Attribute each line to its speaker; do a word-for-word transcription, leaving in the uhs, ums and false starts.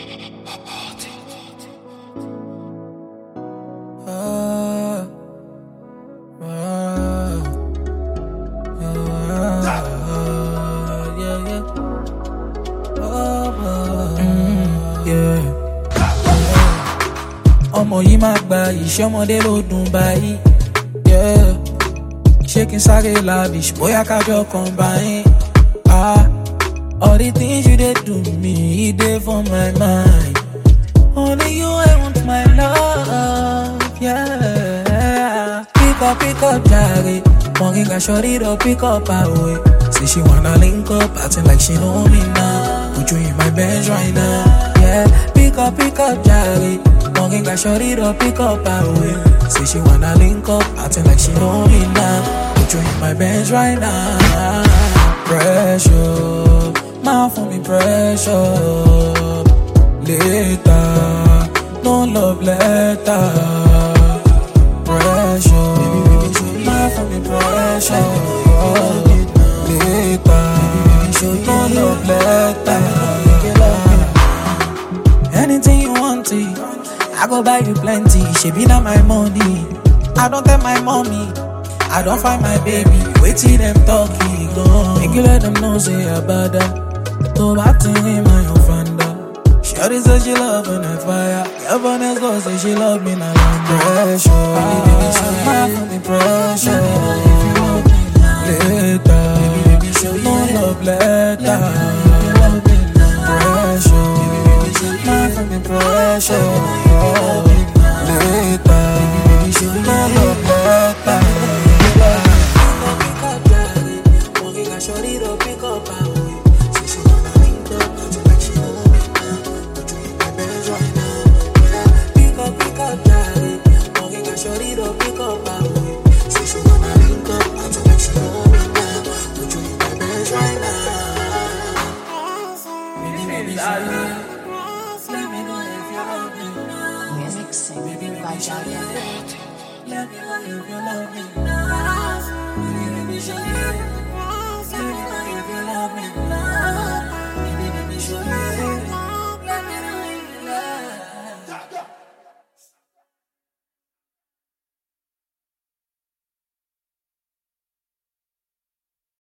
Speaker 1: Ah, ah, ah, yeah, yeah. Oh, oh, mm, yeah. Ọmọ yìí máa gba iṣẹ́ ọmọdé ló dùn báyìí. Yeah. Ṣé kí n sáré lavish bóyá kájọ combine. Ah, all the things you dey do me, e dey for my mind. Only you I want my love, yeah. Pick up, pick up, Jare. Morning got shorty to pick up her way. Say she wanna link up, acting like she know me now. Put you in my bench right now, yeah. Pick up, pick up, Jare. Morning got shorty to pick up her way. Say she wanna link up, acting like she know me now. Put you in my bench right now. Pressure, mouth for me pressure. Later, no love letter. Pressure, mouth for me pressure. Later, no love letter. Anything you want to, I go buy you plenty. She be not my money. I don't tell my mommy. I don't find my baby. Wait till them talking, go. Make you let them know say about that. To bat in my offender. Shawty say she love when I fire. Girl from next door say she love me now. Pressure, my for pressure. Later, no love letter. Pressure, my for pressure. Later, no love letter. Shorty to pick up her way. Say she wanna link up, acting like she know me now. Put you in my bench right now, yeah. Pick up, pick up, Jare. Morning got shorty to pick up her way. Say she wanna link up, acting like she know me now. Put you in my bench right now. Baby, baby, let me know if you love me.
Speaker 2: Mixing by Jaya.
Speaker 1: Let me know if you love me now. Baby, baby, show me. Baby, baby, show me.